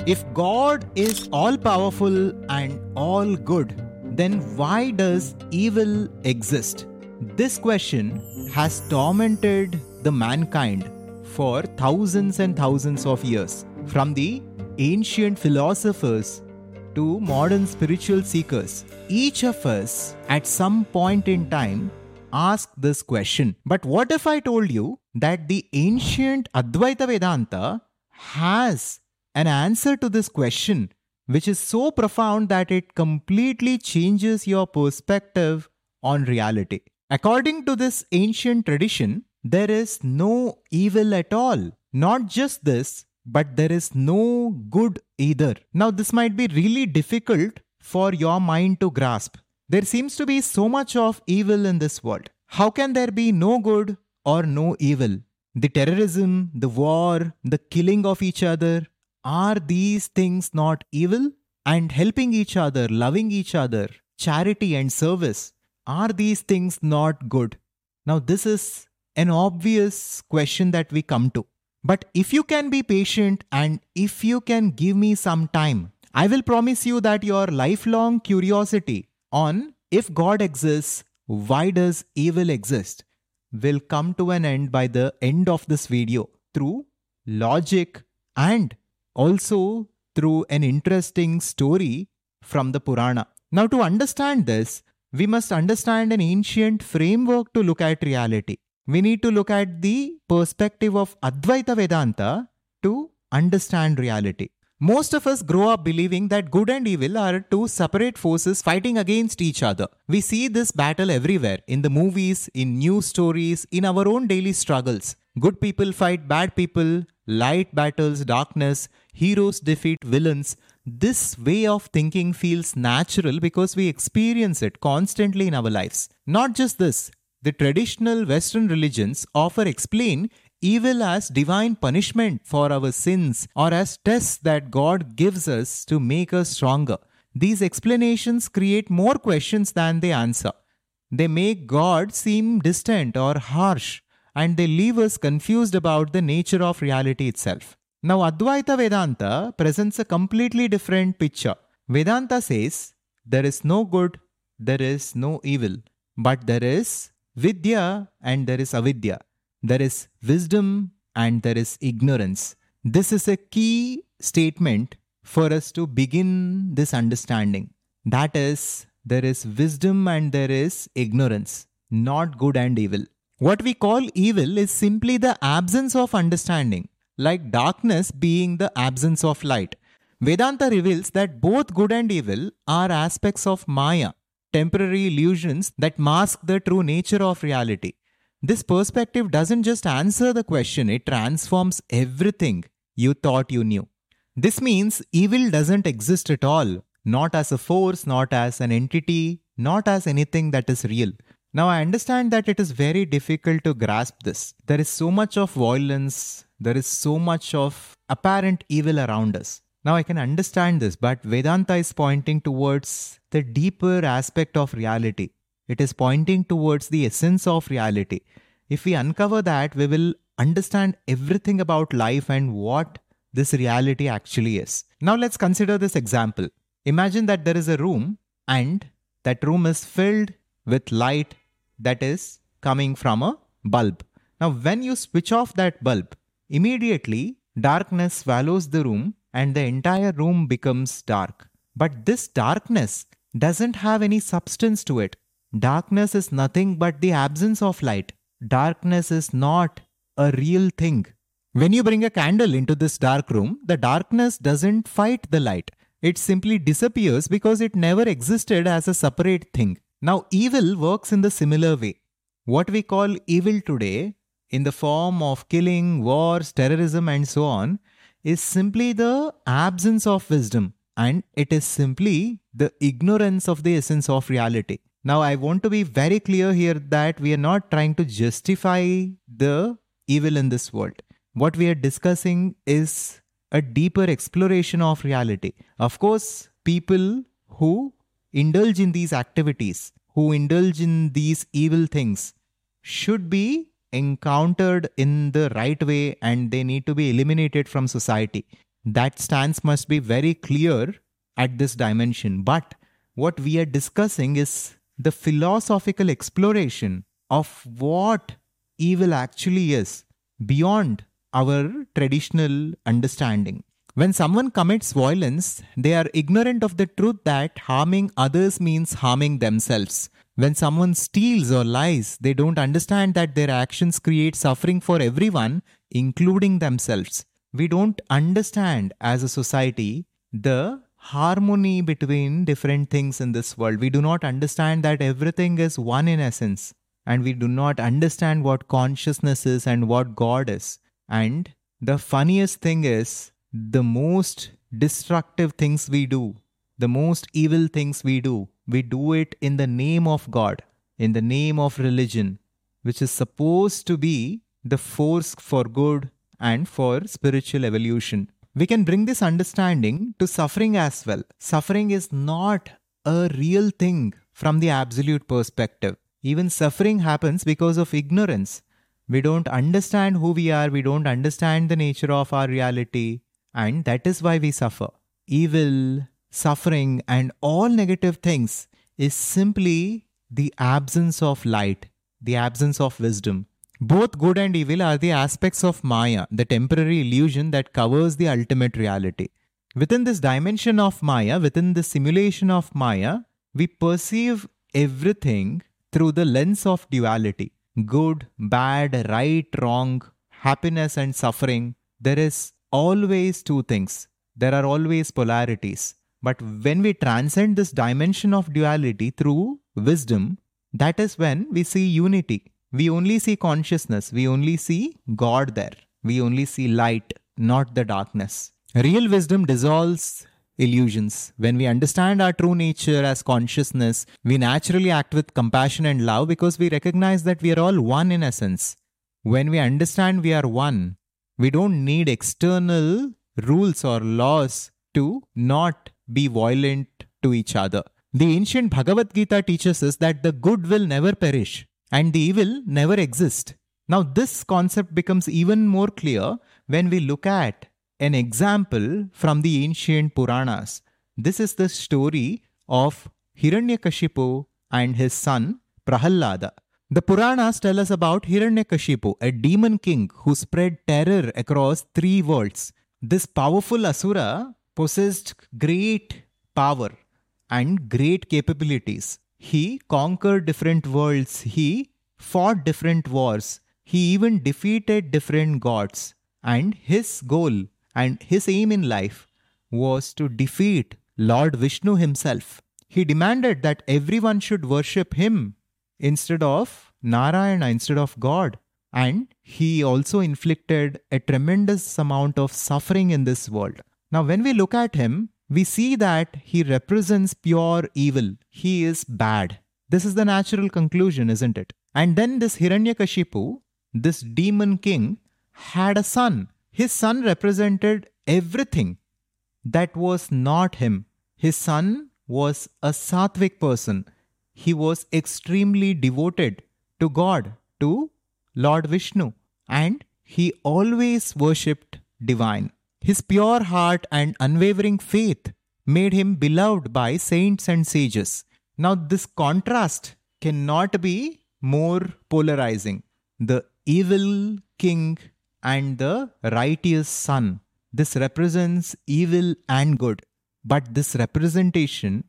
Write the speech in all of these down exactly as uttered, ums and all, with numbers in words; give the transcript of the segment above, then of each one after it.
If God is all powerful and all good, then why does evil exist? This question has tormented the mankind for thousands and thousands of years. From the ancient philosophers to modern spiritual seekers, each of us at some point in time ask this question. But what if I told you that the ancient Advaita Vedanta has an answer to this question, which is so profound that it completely changes your perspective on reality? According to this ancient tradition, there is no evil at all. Not just this, but there is no good either. Now, this might be really difficult for your mind to grasp. There seems to be so much of evil in this world. How can there be no good or no evil? The terrorism, the war, the killing of each other, are these things not evil? And helping each other, loving each other, charity and service, are these things not good? Now, this is an obvious question that we come to. But if you can be patient and if you can give me some time, I will promise you that your lifelong curiosity on if God exists, why does evil exist, will come to an end by the end of this video through logic and also through an interesting story from the Purana. Now, to understand this, we must understand an ancient framework to look at reality. We need to look at the perspective of Advaita Vedanta to understand reality. Most of us grow up believing that good and evil are two separate forces fighting against each other. We see this battle everywhere, in the movies, in news stories, in our own daily struggles. Good people fight bad people, light battles darkness, heroes defeat villains. This way of thinking feels natural because we experience it constantly in our lives. Not just this, the traditional Western religions often explain evil as divine punishment for our sins or as tests that God gives us to make us stronger. These explanations create more questions than they answer. They make God seem distant or harsh, and they leave us confused about the nature of reality itself. Now, Advaita Vedanta presents a completely different picture. Vedanta says there is no good, there is no evil, but there is Vidya and there is Avidya. There is wisdom and there is ignorance. This is a key statement for us to begin this understanding. That is, there is wisdom and there is ignorance, not good and evil. What we call evil is simply the absence of understanding, like darkness being the absence of light. Vedanta reveals that both good and evil are aspects of Maya, temporary illusions that mask the true nature of reality. This perspective doesn't just answer the question, it transforms everything you thought you knew. This means evil doesn't exist at all, not as a force, not as an entity, not as anything that is real. Now, I understand that it is very difficult to grasp this. There is so much of violence, there is so much of apparent evil around us. Now, I can understand this, but Vedanta is pointing towards the deeper aspect of reality. It is pointing towards the essence of reality. If we uncover that, we will understand everything about life and what this reality actually is. Now, let's consider this example. Imagine that there is a room and that room is filled with light that is coming from a bulb. Now, when you switch off that bulb, immediately darkness swallows the room and the entire room becomes dark. But this darkness doesn't have any substance to it. Darkness is nothing but the absence of light. Darkness is not a real thing. When you bring a candle into this dark room, the darkness doesn't fight the light. It simply disappears because it never existed as a separate thing. Now, evil works in the similar way. What we call evil today, in the form of killing, wars, terrorism and so on, is simply the absence of wisdom, and it is simply the ignorance of the essence of reality. Now, I want to be very clear here that we are not trying to justify the evil in this world. What we are discussing is a deeper exploration of reality. Of course, people who indulge in these activities, who indulge in these evil things, should be encountered in the right way and they need to be eliminated from society. That stance must be very clear at this dimension. But what we are discussing is the philosophical exploration of what evil actually is beyond our traditional understanding. When someone commits violence, they are ignorant of the truth that harming others means harming themselves. When someone steals or lies, they don't understand that their actions create suffering for everyone, including themselves. We don't understand as a society the harmony between different things in this world. We do not understand that everything is one in essence. And we do not understand what consciousness is and what God is. And the funniest thing is, the most destructive things we do, the most evil things we do, we do it in the name of God, in the name of religion, which is supposed to be the force for good and for spiritual evolution. We can bring this understanding to suffering as well. Suffering is not a real thing from the absolute perspective. Even suffering happens because of ignorance. We don't understand who we are, we don't understand the nature of our reality, and that is why we suffer. Evil, suffering, and all negative things is simply the absence of light, the absence of wisdom. Both good and evil are the aspects of Maya, the temporary illusion that covers the ultimate reality. Within this dimension of Maya, within the simulation of Maya, we perceive everything through the lens of duality. Good, bad, right, wrong, happiness and suffering. There is always two things. There are always polarities. But when we transcend this dimension of duality through wisdom, that is when we see unity. We only see consciousness. We only see God there. We only see light, not the darkness. Real wisdom dissolves illusions. When we understand our true nature as consciousness, we naturally act with compassion and love because we recognize that we are all one in essence. When we understand we are one, we don't need external rules or laws to not be violent to each other. The ancient Bhagavad Gita teaches us that the good will never perish and the evil never exist. Now this concept becomes even more clear when we look at an example from the ancient Puranas. This is the story of Hiranyakashipu and his son Prahalada. The Puranas tell us about Hiranyakashipu, a demon king who spread terror across three worlds. This powerful Asura possessed great power and great capabilities. He conquered different worlds. He fought different wars. He even defeated different gods. And his goal and his aim in life was to defeat Lord Vishnu himself. He demanded that everyone should worship him instead of Narayana, instead of God. And he also inflicted a tremendous amount of suffering in this world. Now, when we look at him, we see that he represents pure evil. He is bad. This is the natural conclusion, isn't it? And then this Hiranyakashipu, this demon king, had a son. His son represented everything that was not him. His son was a sattvic person. He was extremely devoted to God, to Lord Vishnu, and he always worshipped divine. His pure heart and unwavering faith made him beloved by saints and sages. Now this contrast cannot be more polarizing. The evil king and the righteous son. This represents evil and good. But this representation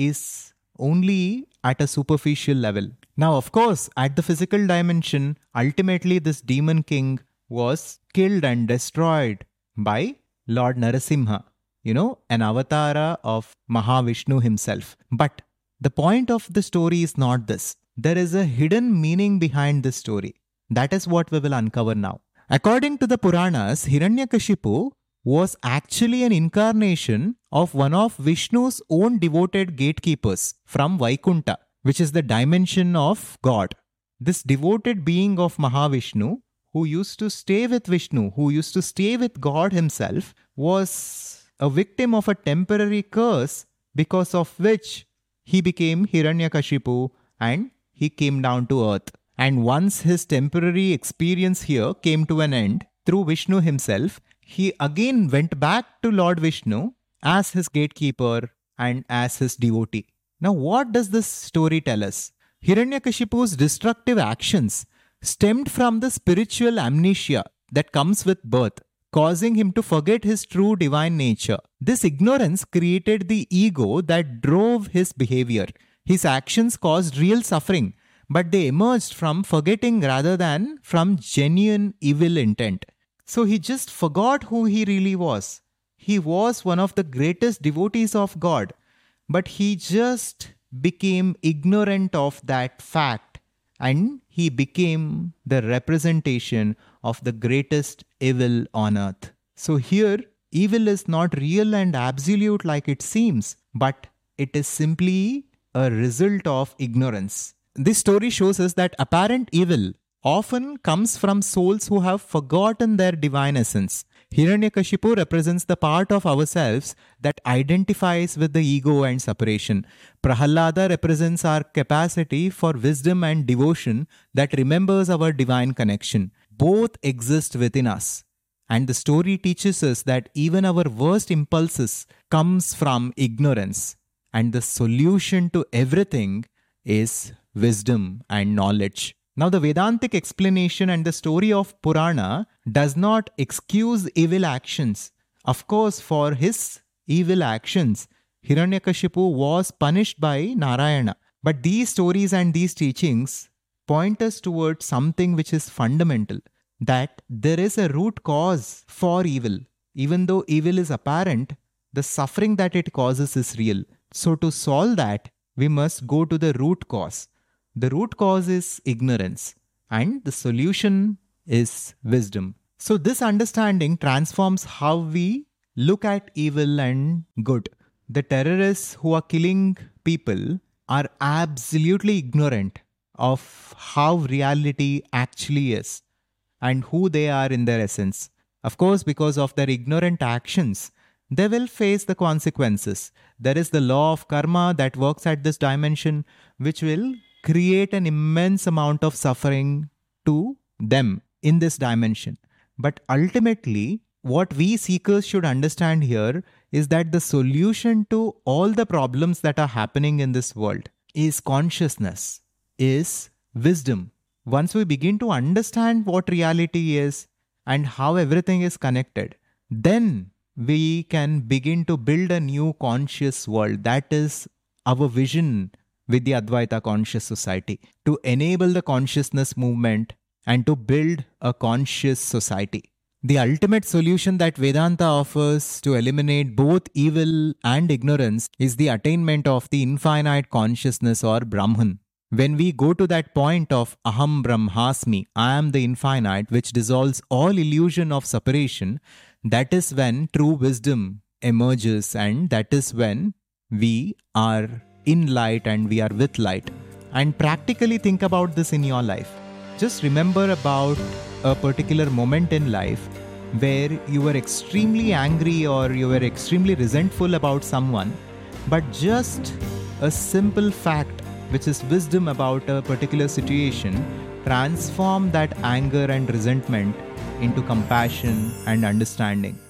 is only at a superficial level. Now, of course, at the physical dimension, ultimately this demon king was killed and destroyed by Lord Narasimha, you know, an avatara of Mahavishnu himself. But the point of the story is not this. There is a hidden meaning behind this story. That is what we will uncover now. According to the Puranas, Hiranyakashipu was actually an incarnation of one of Vishnu's own devoted gatekeepers from Vaikunta, which is the dimension of God. This devoted being of Mahavishnu, who used to stay with Vishnu, who used to stay with God himself, was a victim of a temporary curse because of which he became Hiranyakashipu and he came down to earth. And once his temporary experience here came to an end, through Vishnu himself, he again went back to Lord Vishnu as his gatekeeper and as his devotee. Now, what does this story tell us? Hiranyakashipu's destructive actions stemmed from the spiritual amnesia that comes with birth, causing him to forget his true divine nature. This ignorance created the ego that drove his behavior. His actions caused real suffering, but they emerged from forgetting rather than from genuine evil intent. So he just forgot who he really was. He was one of the greatest devotees of God, but he just became ignorant of that fact, and he became the representation of the greatest evil on earth. So here, evil is not real and absolute like it seems, but it is simply a result of ignorance. This story shows us that apparent evil often comes from souls who have forgotten their divine essence. Hiranyakashipu represents the part of ourselves that identifies with the ego and separation. Prahalada represents our capacity for wisdom and devotion that remembers our divine connection. Both exist within us. And the story teaches us that even our worst impulses comes from ignorance. And the solution to everything is wisdom and knowledge. Now, the Vedantic explanation and the story of Purana does not excuse evil actions. Of course, for his evil actions, Hiranyakashipu was punished by Narayana. But these stories and these teachings point us towards something which is fundamental, that there is a root cause for evil. Even though evil is apparent, the suffering that it causes is real. So to solve that, we must go to the root cause. The root cause is ignorance, and the solution is wisdom. So this understanding transforms how we look at evil and good. The terrorists who are killing people are absolutely ignorant of how reality actually is and who they are in their essence. Of course, because of their ignorant actions, they will face the consequences. There is the law of karma that works at this dimension, which will create an immense amount of suffering to them in this dimension. But ultimately, what we seekers should understand here is that the solution to all the problems that are happening in this world is consciousness, is wisdom. Once we begin to understand what reality is and how everything is connected, then we can begin to build a new conscious world. That is our vision with the Advaita Conscious Society, to enable the consciousness movement and to build a conscious society. The ultimate solution that Vedanta offers to eliminate both evil and ignorance is the attainment of the infinite consciousness or Brahman. When we go to that point of Aham Brahmasmi, I am the infinite, which dissolves all illusion of separation, that is when true wisdom emerges, and that is when we are in light and we are with light. And practically think about this in your life. Just remember about a particular moment in life where you were extremely angry or you were extremely resentful about someone, but just a simple fact, which is wisdom about a particular situation, transform that anger and resentment into compassion and understanding.